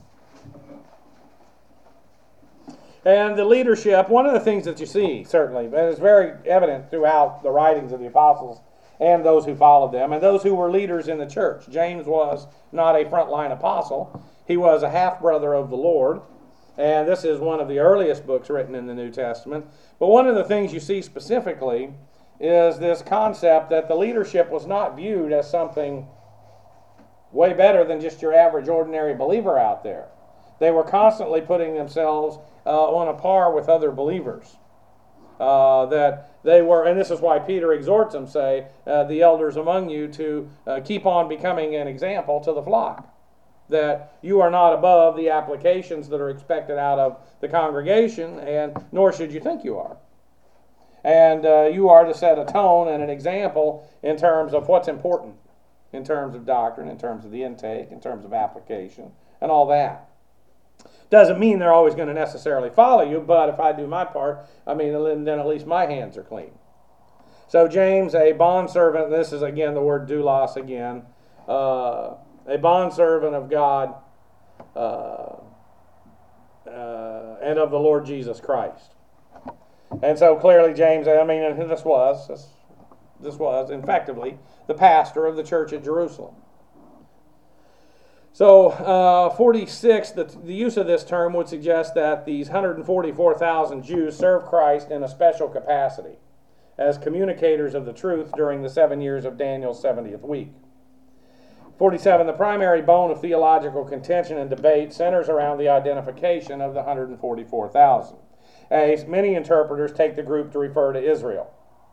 And the leadership, one of the things that you see, certainly, and it's very evident throughout the writings of the apostles and those who followed them, and those who were leaders in the church. James was not a frontline apostle. He was a half-brother of the Lord, and this is one of the earliest books written in the New Testament. But one of the things you see specifically is this concept that the leadership was not viewed as something way better than just your average, ordinary believer out there. They were constantly putting themselves uh, on a par with other believers. Uh, that they were, and this is why Peter exhorts them, say, uh, the elders among you to uh, keep on becoming an example to the flock. That you are not above the applications that are expected out of the congregation, and nor should you think you are. And uh, you are to set a tone and an example in terms of what's important, in terms of doctrine, in terms of the intake, in terms of application, and all that. Doesn't mean they're always going to necessarily follow you, but if I do my part, I mean, then at least my hands are clean. So James, a bondservant, this is again the word doulos again, uh, a bondservant of God uh, uh, and of the Lord Jesus Christ. And so clearly James, I mean, and this was, this, this was effectively the pastor of the church at Jerusalem. So, uh, forty-six, the, the use of this term would suggest that these one hundred forty-four thousand Jews served Christ in a special capacity as communicators of the truth during the seven years of Daniel's seventieth week. forty-seven, the primary bone of theological contention and debate centers around the identification of the one hundred forty-four thousand. As many interpreters take the group to refer to Israel.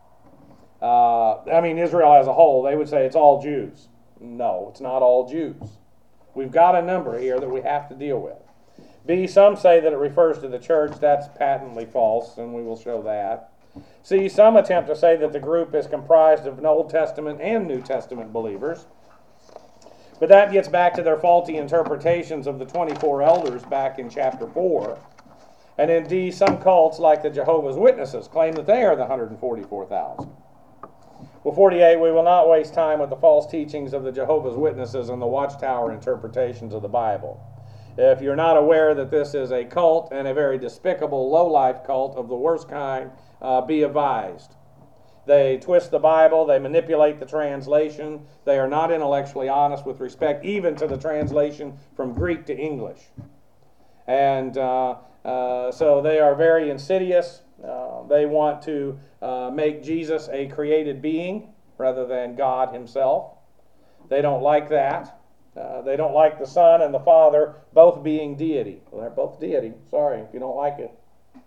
Uh, I mean, Israel as a whole, they would say it's all Jews. No, it's not all Jews. We've got a number here that we have to deal with. B, some say that it refers to the church. That's patently false, and we will show that. C, some attempt to say that the group is comprised of Old Testament and New Testament believers. But that gets back to their faulty interpretations of the twenty-four elders back in chapter four. And in D, some cults, like the Jehovah's Witnesses, claim that they are the one hundred forty-four thousand. Well, forty-eight, we will not waste time with the false teachings of the Jehovah's Witnesses and the Watchtower interpretations of the Bible. If you're not aware that this is a cult and a very despicable, low-life cult of the worst kind, uh, be advised. They twist the Bible, they manipulate the translation, they are not intellectually honest with respect even to the translation from Greek to English. And uh, uh, so they are very insidious. Uh, they want to uh, make Jesus a created being rather than God himself. They don't like that. Uh, they don't like the Son and the Father both being deity. Well, they're both deity. Sorry if you don't like it.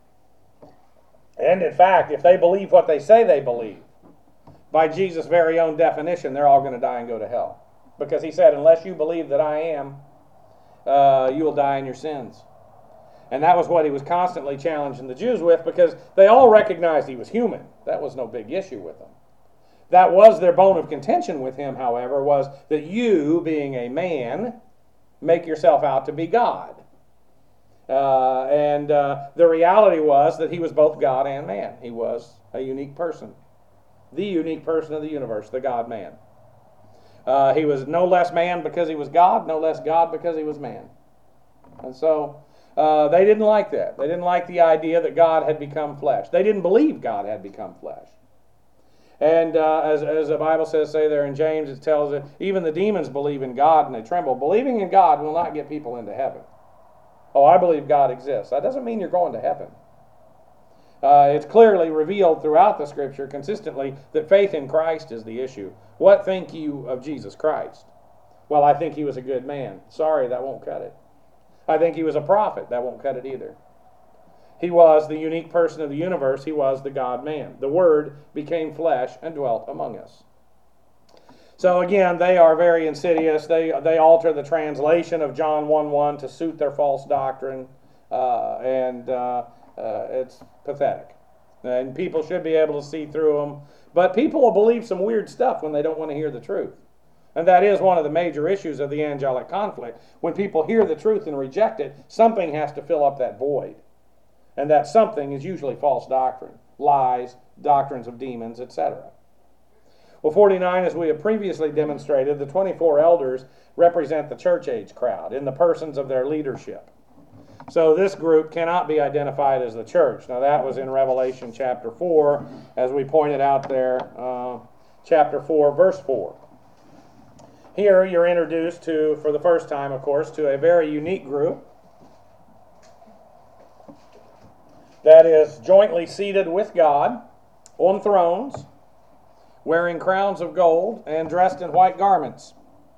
And in fact, if they believe what they say they believe, by Jesus' very own definition, they're all going to die and go to hell. Because he said, unless you believe that I am, uh, you will die in your sins. And that was what he was constantly challenging the Jews with, because they all recognized he was human. That was no big issue with them. That was their bone of contention with him, however, was that you, being a man, make yourself out to be God. Uh, and uh, the reality was that he was both God and man. He was a unique person. The unique person of the universe, the God-man. Uh, he was no less man because he was God, no less God because he was man. And so uh, they didn't like that. They didn't like the idea that God had become flesh. They didn't believe God had become flesh. And uh, as, as the Bible says, say there in James, it tells it, even the demons believe in God and they tremble. Believing in God will not get people into heaven. Oh, I believe God exists. That doesn't mean you're going to heaven. Uh, it's clearly revealed throughout the Scripture consistently that faith in Christ is the issue. What think you of Jesus Christ? Well, I think he was a good man. Sorry, that won't cut it. I think he was a prophet. That won't cut it either. He was the unique person of the universe. He was the God-man. The Word became flesh and dwelt among us. So again, they are very insidious. They, they alter the translation of John one one to suit their false doctrine. Uh, and... Uh, Uh, it's pathetic. And people should be able to see through them. But people will believe some weird stuff when they don't want to hear the truth. And that is one of the major issues of the angelic conflict. When people hear the truth and reject it, something has to fill up that void. And that something is usually false doctrine, lies, doctrines of demons, et cetera. Well, forty-nine, as we have previously demonstrated, the twenty-four elders represent the church age crowd in the persons of their leadership. So this group cannot be identified as the church. Now that was in Revelation chapter four, as we pointed out there, uh, chapter four, verse four. Here you're introduced to, for the first time, of course, to a very unique group that is jointly seated with God on thrones, wearing crowns of gold and dressed in white garments.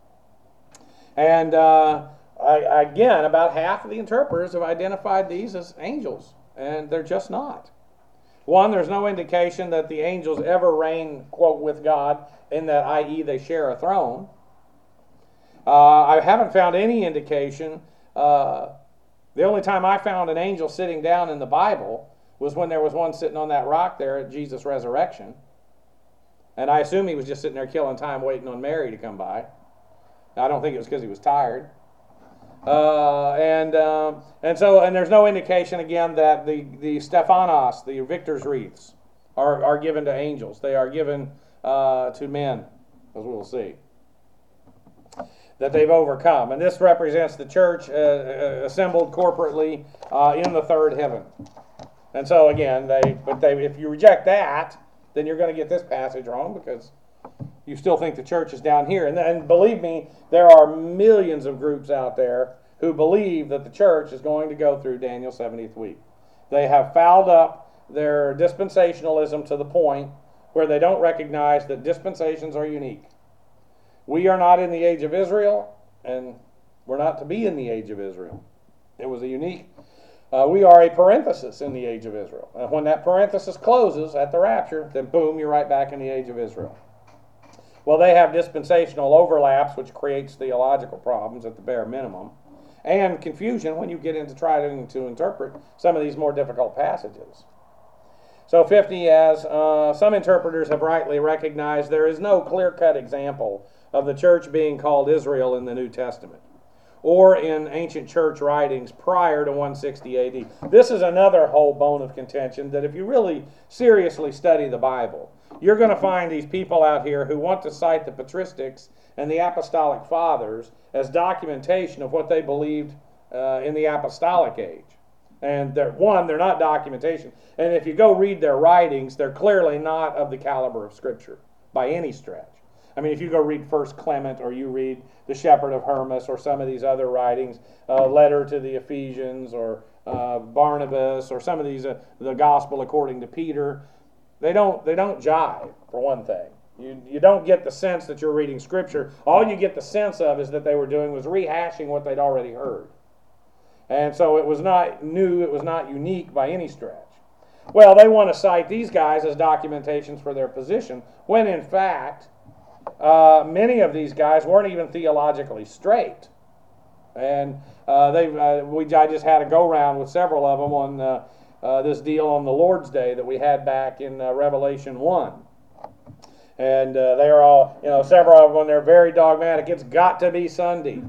And uh, I, again, about half of the interpreters have identified these as angels, and they're just not. One, there's no indication that the angels ever reign, quote, with God, in that, that is they share a throne. Uh, I haven't found any indication. Uh, the only time I found an angel sitting down in the Bible was when there was one sitting on that rock there at Jesus' resurrection. And I assume he was just sitting there killing time waiting on Mary to come by. I don't think it was because he was tired. Uh, and um, and so and there's no indication again that the the Stephanos, the victor's wreaths, are are given to angels. They are given uh, to men, as we'll see, that they've overcome. And this represents the church uh, assembled corporately uh, in the third heaven. And so again, they but they if you reject that, then you're going to get this passage wrong, because you still think the church is down here. And, and believe me, there are millions of groups out there who believe that the church is going to go through Daniel's seventieth week. They have fouled up their dispensationalism to the point where they don't recognize that dispensations are unique. We are not in the age of Israel, and we're not to be in the age of Israel. It was a unique... Uh, we are a parenthesis in the age of Israel. And when that parenthesis closes at the rapture, then boom, you're right back in the age of Israel. Well, they have dispensational overlaps, which creates theological problems at the bare minimum, and confusion when you get into trying to interpret some of these more difficult passages. So fifty, as uh, some interpreters have rightly recognized, there is no clear-cut example of the church being called Israel in the New Testament, or in ancient church writings prior to one sixty A D. This is another whole bone of contention, that if you really seriously study the Bible, you're going to find these people out here who want to cite the patristics and the apostolic fathers as documentation of what they believed uh, in the apostolic age. And they're, one, they're not documentation. And if you go read their writings, they're clearly not of the caliber of Scripture by any stretch. I mean, if you go read First Clement, or you read The Shepherd of Hermas, or some of these other writings, uh, Letter to the Ephesians, or uh, Barnabas, or some of these, uh, the Gospel according to Peter, they don't they don't jive, for one thing. You you don't get the sense that you're reading Scripture. All you get the sense of is that they were doing was rehashing what they'd already heard. And so it was not new, it was not unique by any stretch. Well, they want to cite these guys as documentations for their position, when in fact, uh, many of these guys weren't even theologically straight. And uh, they uh, we I just had a go-round with several of them on uh, uh, this deal on the Lord's Day that we had back in uh, Revelation one. And uh, they are all, you know, several of them, they're very dogmatic. It's got to be Sunday.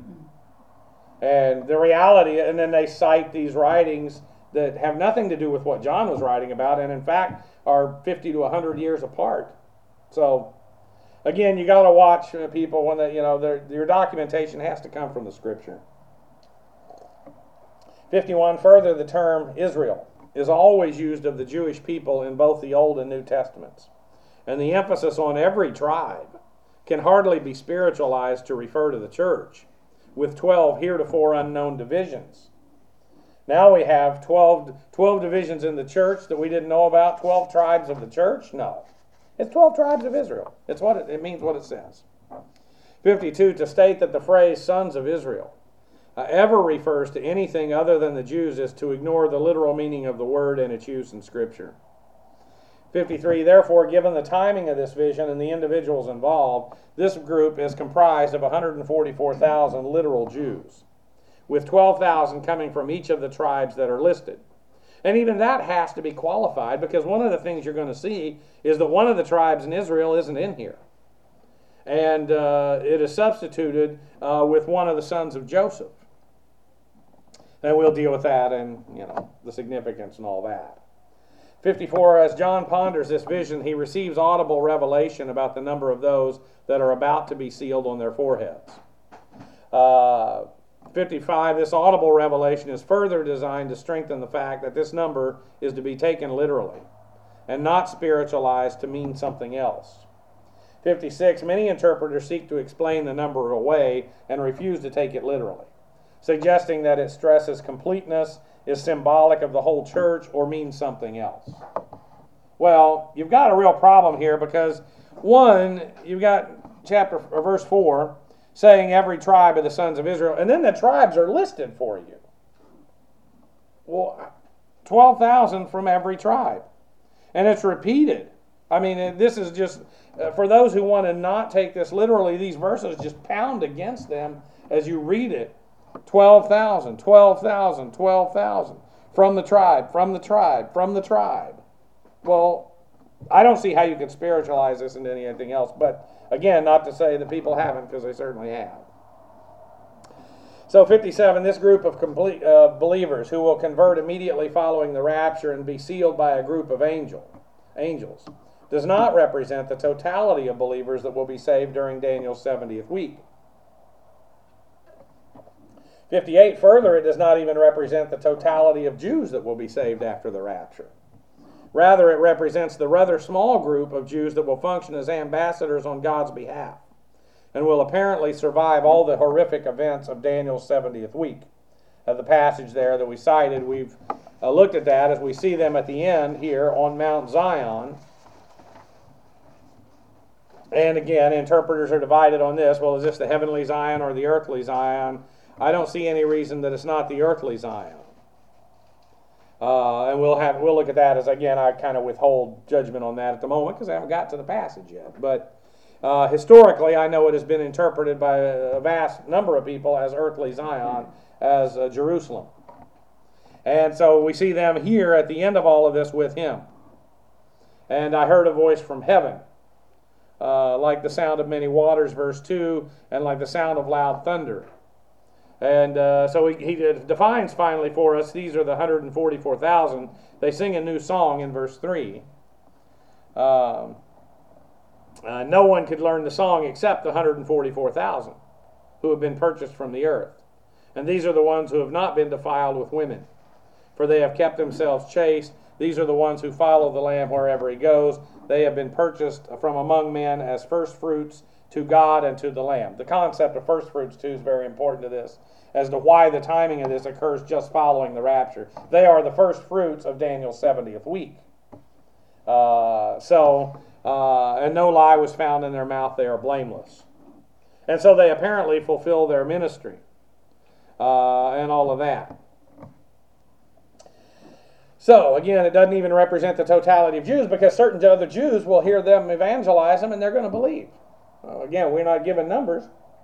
And the reality, and then they cite these writings that have nothing to do with what John was writing about, and in fact are fifty to one hundred years apart. So Again, you got to watch uh, people when they, you know, your documentation has to come from the Scripture. fifty-one, further, the term Israel is always used of the Jewish people in both the Old and New Testaments. And the emphasis on every tribe can hardly be spiritualized to refer to the church, with twelve heretofore unknown divisions. Now we have twelve, twelve divisions in the church that we didn't know about, twelve tribes of the church? No. It's twelve tribes of Israel. It's what it, it means what it says. fifty-two, to state that the phrase sons of Israel uh, ever refers to anything other than the Jews is to ignore the literal meaning of the word and its use in Scripture. fifty-three, therefore, given the timing of this vision and the individuals involved, this group is comprised of one hundred forty-four thousand literal Jews, with twelve thousand coming from each of the tribes that are listed. And even that has to be qualified, because one of the things you're going to see is that one of the tribes in Israel isn't in here. And uh, it is substituted uh, with one of the sons of Joseph. And we'll deal with that and, you know, the significance and all that. fifty-four, as John ponders this vision, he receives audible revelation about the number of those that are about to be sealed on their foreheads. Uh, fifty-five, this audible revelation is further designed to strengthen the fact that this number is to be taken literally and not spiritualized to mean something else. fifty-six, many interpreters seek to explain the number away and refuse to take it literally, suggesting that it stresses completeness, is symbolic of the whole church, or means something else. Well, you've got a real problem here, because one, you've got chapter or verse four saying every tribe of the sons of Israel, and then the tribes are listed for you. Well, twelve thousand from every tribe. And it's repeated. I mean, this is just, uh, for those who want to not take this literally, these verses just pound against them as you read it. twelve thousand, twelve thousand, twelve thousand. From the tribe, from the tribe, from the tribe. Well, I don't see how you could spiritualize this into anything else. But again, not to say that people haven't, because they certainly have. So fifty-seven, this group of complete uh, believers who will convert immediately following the rapture and be sealed by a group of angel, angels does not represent the totality of believers that will be saved during Daniel's seventieth week. fifty-eight, further, it does not even represent the totality of Jews that will be saved after the rapture. Rather, it represents the rather small group of Jews that will function as ambassadors on God's behalf and will apparently survive all the horrific events of Daniel's seventieth week. Uh, the passage there that we cited, we've uh, looked at that as we see them at the end here on Mount Zion. And again, interpreters are divided on this. Well, is this the heavenly Zion or the earthly Zion? I don't see any reason that it's not the earthly Zion. Uh, and we'll have we'll look at that as, again, I kind of withhold judgment on that at the moment because I haven't got to the passage yet. But uh, historically, I know it has been interpreted by a vast number of people as earthly Zion, as uh, Jerusalem. And so we see them here at the end of all of this with him. And I heard a voice from heaven, uh, like the sound of many waters, verse two, and like the sound of loud thunder. And uh, so he, he defines finally for us, these are the one hundred forty-four thousand. They sing a new song in verse three. Um, uh, no one could learn the song except the one hundred forty-four thousand who have been purchased from the earth. And these are the ones who have not been defiled with women, for they have kept themselves chaste. These are the ones who follow the Lamb wherever he goes. They have been purchased from among men as first fruits to God and to the Lamb. The concept of first fruits, too, is very important to this, as to why the timing of this occurs just following the rapture. They are the first fruits of Daniel's seventieth week. Uh, so, uh, and no lie was found in their mouth. They are blameless. And so they apparently fulfill their ministry uh, and all of that. So, again, it doesn't even represent the totality of Jews, because certain other Jews will hear them evangelize them and they're going to believe. Uh, again, we're not given numbers.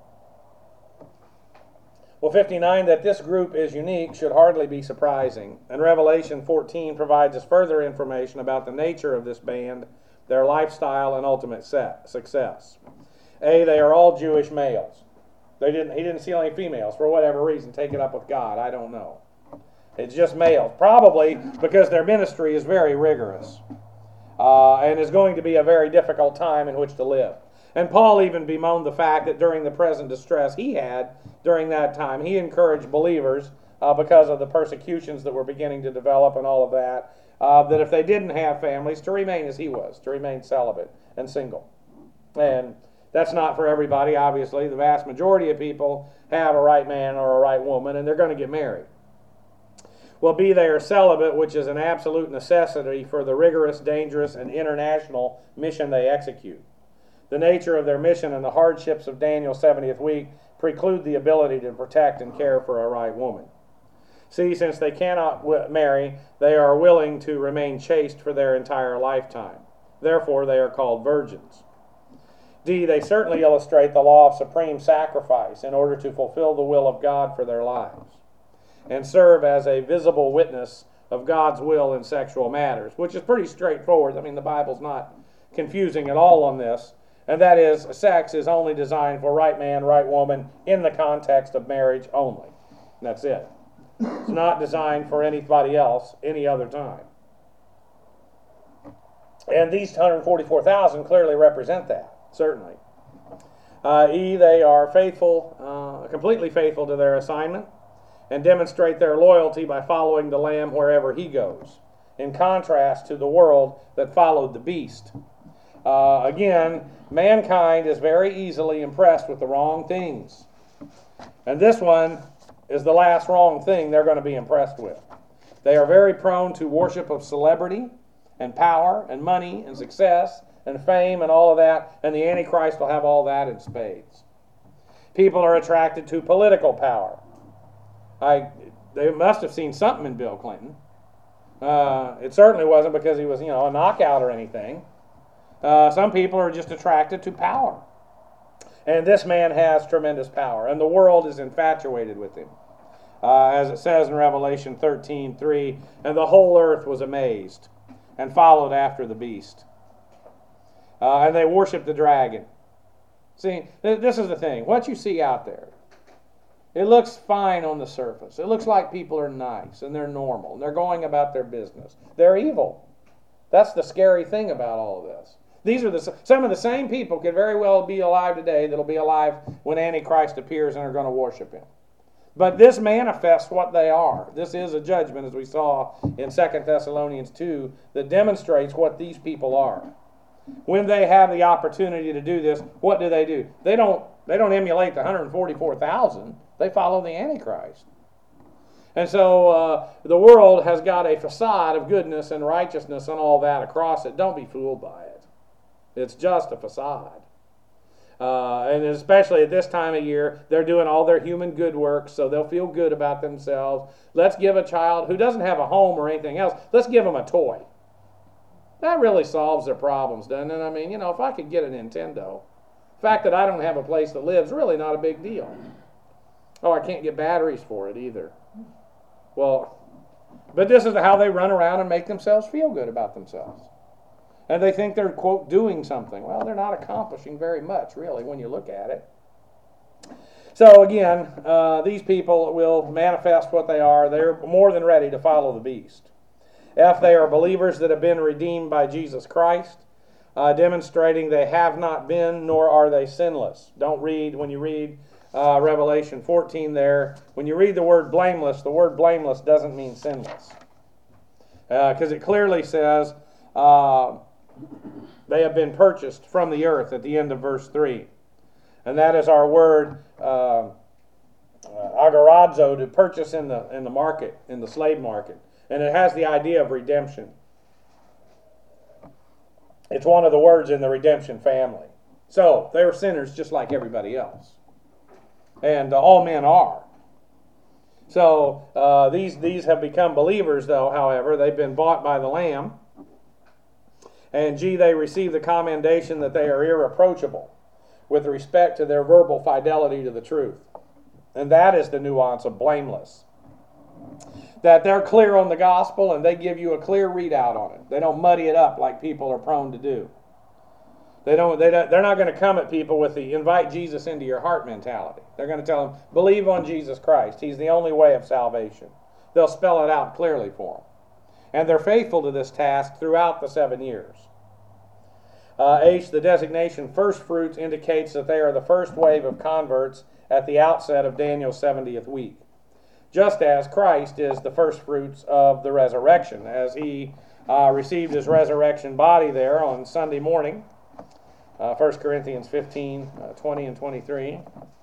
Well, fifty-nine, that this group is unique should hardly be surprising. And Revelation fourteen provides us further information about the nature of this band, their lifestyle, and ultimate set, success. A, they are all Jewish males. They didn't. He didn't see any females for whatever reason. Take it up with God. I don't know. It's just males. Probably because their ministry is very rigorous uh, and is going to be a very difficult time in which to live. And Paul even bemoaned the fact that during the present distress he had during that time, he encouraged believers, uh, because of the persecutions that were beginning to develop and all of that, uh, that if they didn't have families, to remain as he was, to remain celibate and single. And that's not for everybody, obviously. The vast majority of people have a right man or a right woman, and they're going to get married. Well, be they are celibate, which is an absolute necessity for the rigorous, dangerous, and international mission they execute. The nature of their mission and the hardships of Daniel's seventieth week preclude the ability to protect and care for a right woman. See, since they cannot w- marry, they are willing to remain chaste for their entire lifetime. Therefore, they are called virgins. D, they certainly illustrate the law of supreme sacrifice in order to fulfill the will of God for their lives and serve as a visible witness of God's will in sexual matters, which is pretty straightforward. I mean, the Bible's not confusing at all on this, and that is, sex is only designed for right man, right woman in the context of marriage only. And that's it. It's not designed for anybody else any other time. And these one hundred forty-four thousand clearly represent that, certainly. Uh, e, they are faithful, uh, completely faithful to their assignment, and demonstrate their loyalty by following the Lamb wherever he goes, in contrast to the world that followed the beast. Uh, again, mankind is very easily impressed with the wrong things. And this one is the last wrong thing they're going to be impressed with. They are very prone to worship of celebrity and power and money and success and fame and all of that, and the Antichrist will have all that in spades. People are attracted to political power. I, they must have seen something in Bill Clinton. Uh, it certainly wasn't because he was, you know, a knockout or anything. Uh, some people are just attracted to power. And this man has tremendous power, and the world is infatuated with him. Uh, as it says in Revelation thirteen three, and the whole earth was amazed and followed after the beast. Uh, and they worshiped the dragon. See, th- this is the thing. What you see out there, it looks fine on the surface. It looks like people are nice and they're normal and they're going about their business. They're evil. That's the scary thing about all of this. These are the some of the same people could very well be alive today that'll be alive when Antichrist appears and are going to worship him. But this manifests what they are. This is a judgment, as we saw in Second Thessalonians two, that demonstrates what these people are. When they have the opportunity to do this, what do they do? They don't, they don't emulate the one hundred forty-four thousand. They follow the Antichrist. And so uh, the world has got a facade of goodness and righteousness and all that across it. Don't be fooled by it. It's just a facade. Uh, and especially at this time of year, they're doing all their human good works, so they'll feel good about themselves. Let's give a child who doesn't have a home or anything else, let's give them a toy. That really solves their problems, doesn't it? I mean, you know, if I could get a Nintendo, the fact that I don't have a place to live is really not a big deal. Oh, I can't get batteries for it either. Well, but this is how they run around and make themselves feel good about themselves. And they think they're, quote, doing something. Well, they're not accomplishing very much, really, when you look at it. So, again, uh, these people will manifest what they are. They're more than ready to follow the beast. F, they are believers that have been redeemed by Jesus Christ, uh, demonstrating they have not been, nor are they sinless. Don't read, when you read uh, Revelation fourteen there, when you read the word blameless, the word blameless doesn't mean sinless. Because uh, it clearly says, uh, they have been purchased from the earth at the end of verse three. And that is our word, uh, agorazo, to purchase in the in the market, in the slave market. And it has the idea of redemption. It's one of the words in the redemption family. So, they were sinners just like everybody else. And uh, all men are. So, uh, these, these have become believers, though, however. They've been bought by the Lamb. And G, they receive the commendation that they are irreproachable with respect to their verbal fidelity to the truth. And that is the nuance of blameless. That they're clear on the gospel and they give you a clear readout on it. They don't muddy it up like people are prone to do. They don't, they don't, they're not going to come at people with the invite Jesus into your heart mentality. They're going to tell them, believe on Jesus Christ. He's the only way of salvation. They'll spell it out clearly for them. And they're faithful to this task throughout the seven years. Uh, H, the designation first fruits indicates that they are the first wave of converts at the outset of Daniel's seventieth week, just as Christ is the first fruits of the resurrection, as he uh, received his resurrection body there on Sunday morning, uh, First Corinthians fifteen, uh, twenty and twenty-three.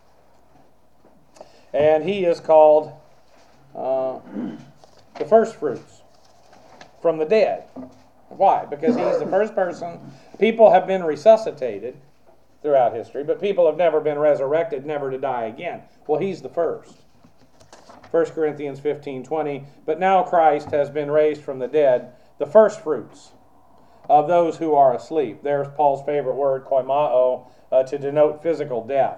And he is called uh, the first fruits from the dead. Why? Because he's the first person. People have been resuscitated throughout history, but people have never been resurrected, never to die again. Well, he's the first. First Corinthians fifteen, twenty. But now Christ has been raised from the dead, the first fruits of those who are asleep. There's Paul's favorite word, koimao, uh, to denote physical death.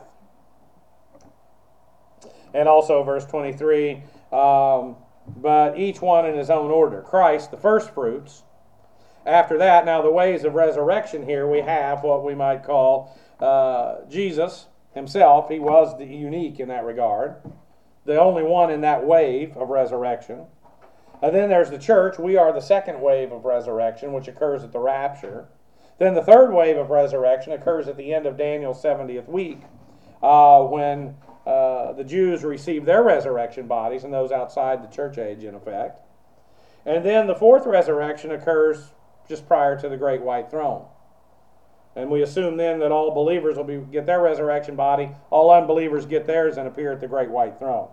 And also verse twenty-three, um, but each one in his own order. Christ, the first fruits. After that, now the ways of resurrection here, we have what we might call uh, Jesus himself. He was the unique in that regard, the only one in that wave of resurrection. And then there's the church. We are the second wave of resurrection, which occurs at the rapture. Then the third wave of resurrection occurs at the end of Daniel's seventieth week, uh, when uh, the Jews receive their resurrection bodies, and those outside the church age, in effect. And then the fourth resurrection occurs just prior to the great white throne. And we assume then that all believers will be, get their resurrection body, all unbelievers get theirs and appear at the great white throne.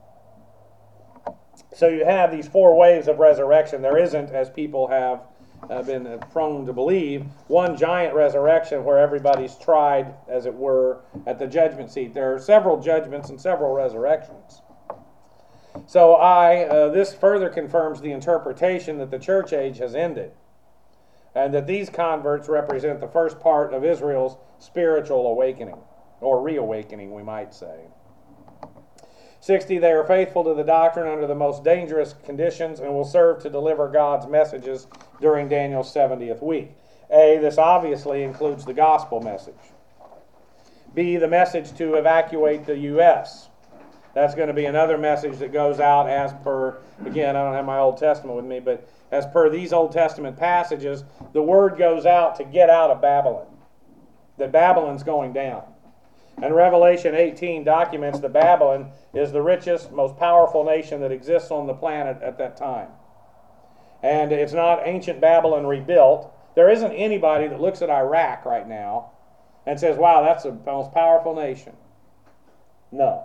So you have these four waves of resurrection. There isn't, as people have uh, been prone to believe, one giant resurrection where everybody's tried, as it were, at the judgment seat. There are several judgments and several resurrections. So I, uh, this further confirms the interpretation that the church age has ended, and that these converts represent the first part of Israel's spiritual awakening, or reawakening, we might say. sixty, they are faithful to the doctrine under the most dangerous conditions and will serve to deliver God's messages during Daniel's seventieth week. A, this obviously includes the gospel message. B, the message to evacuate the U S That's going to be another message that goes out as per, again, I don't have my Old Testament with me, but as per these Old Testament passages, the word goes out to get out of Babylon, that Babylon's going down. And Revelation eighteen documents that Babylon is the richest, most powerful nation that exists on the planet at that time. And it's not ancient Babylon rebuilt. There isn't anybody that looks at Iraq right now and says, wow, that's the most powerful nation. No.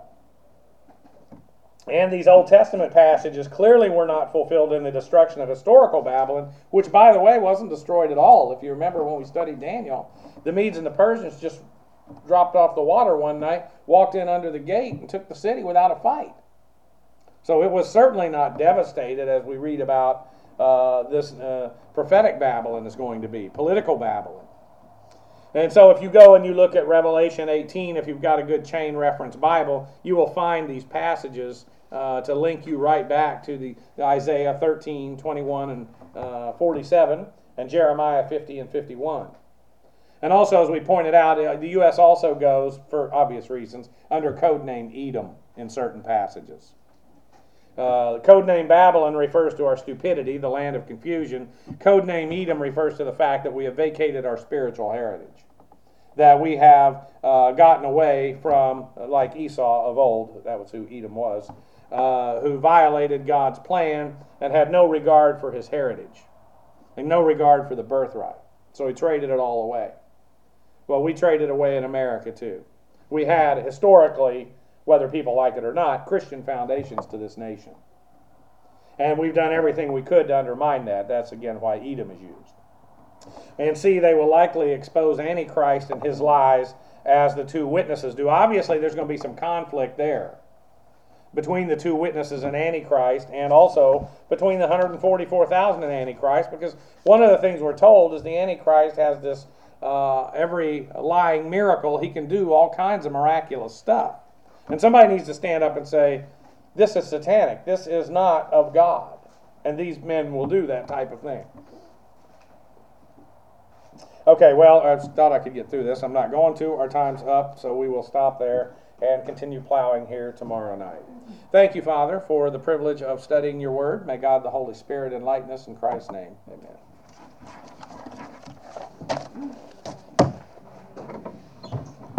And these Old Testament passages clearly were not fulfilled in the destruction of historical Babylon, which, by the way, wasn't destroyed at all. If you remember when we studied Daniel, the Medes and the Persians just dropped off the water one night, walked in under the gate, and took the city without a fight. So it was certainly not devastated, as we read about uh, this uh, prophetic Babylon is going to be, political Babylon. And so if you go and you look at Revelation eighteen, if you've got a good chain reference Bible, you will find these passages uh, to link you right back to the, the Isaiah thirteen, twenty-one, and uh, forty-seven, and Jeremiah fifty and fifty-one. And also, as we pointed out, uh, the U S also goes, for obvious reasons, under code name Edom in certain passages. Uh, the code name Babylon refers to our stupidity, the land of confusion. Code name Edom refers to the fact that we have vacated our spiritual heritage, that we have uh, gotten away from, uh, like Esau of old, that was who Edom was, uh, who violated God's plan and had no regard for his heritage and no regard for the birthright. So he traded it all away. Well, we traded away in America too. We had historically, whether people like it or not, Christian foundations to this nation. And we've done everything we could to undermine that. That's again why Edom is used. And see, they will likely expose Antichrist and his lies as the two witnesses do. Obviously, there's going to be some conflict there between the two witnesses and Antichrist, and also between the one hundred forty-four thousand and Antichrist, because one of the things we're told is the Antichrist has this, uh, every lying miracle, he can do all kinds of miraculous stuff. And somebody needs to stand up and say, this is satanic, this is not of God. And these men will do that type of thing. Okay, well, I thought I could get through this. I'm not going to. Our time's up, so we will stop there and continue plowing here tomorrow night. Thank you, Father, for the privilege of studying your word. May God the Holy Spirit enlighten us in Christ's name. Amen.